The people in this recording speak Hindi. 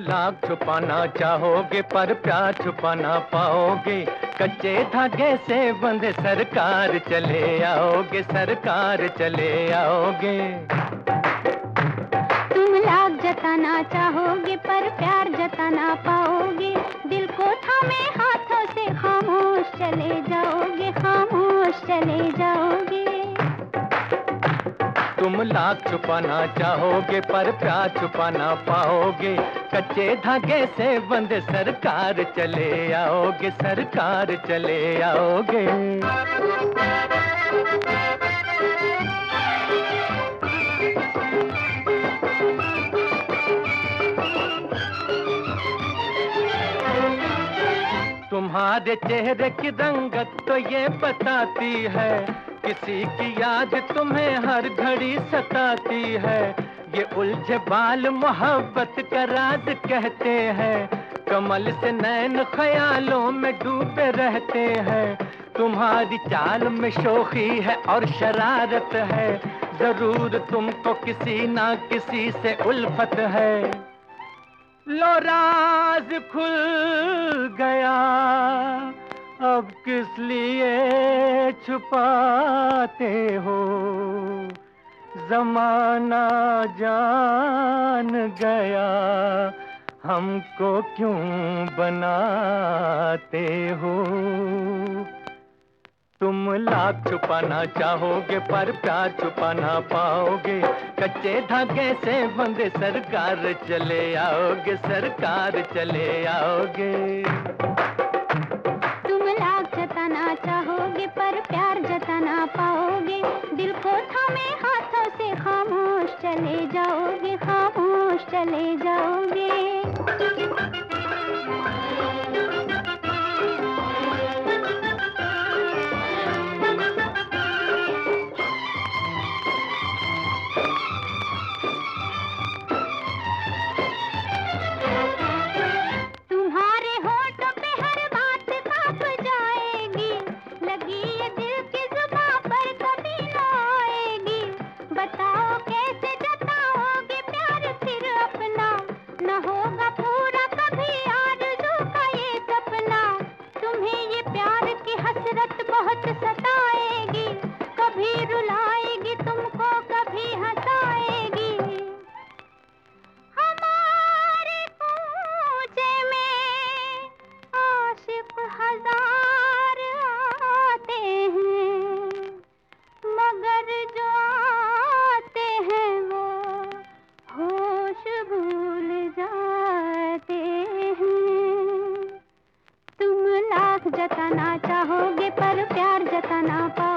लाख छुपाना चाहोगे पर प्यार छुपा ना पाओगे। कच्चे धागे से बंधे सरकार चले आओगे, सरकार चले आओगे। तुम लाख जताना चाहोगे पर प्यार जता ना पाओगे। दिल को थामे हाथों से खामोश चले जाओगे, खामोश चले जाओगे। तुम लाख छुपाना चाहोगे पर प्यार छुपा ना पाओगे। कच्चे धागे से बंधे सरकार चले आओगे, सरकार चले आओगे। तुम्हारे चेहरे की रंगत तो ये बताती है, किसी की याद तुम्हें हर घड़ी सताती है। ये उलझे बाल मोहब्बत का राज कहते हैं, कमल से नैन ख्यालों में डूबे रहते हैं। तुम्हारी चाल में शोखी है और शरारत है, जरूर तुमको किसी ना किसी से उल्फत है। लो राज खुल गया, अब किस लिए छुपाते हो। जमाना जान गया, हमको क्यों बनाते हो। तुम लाख छुपाना चाहोगे पर प्यार छुपा ना पाओगे। कच्चे धागे से बंधे सरकार चले आओगे, सरकार चले आओगे। तुम लाख जताना चाहोगे पर प्यार जता ना पाओगे। दिल को थामे हाथों से खामोश चले जाओगे, खामोश चले जाओगे। तुम्हारे होठों पे हर बात कांप जाएगी, लगी ये दिल की जुबां पर कभी न आएगी। बताओ कैसे जताओगे प्यार फिर अपना, न होगा पूरा कभी आरज़ू का ये सपना। तुम्हें ये प्यार की हसरत बहुत सताएगी, कभी रुलाएगी तुमको कभी हंसाएगी। हमारे कूचे में आशिक हजार आते हैं, मगर जो आते हैं वो होश भूल जाते हैं। तुम लाख जताना चाहोगे पर प्यार जता ना पाओगे।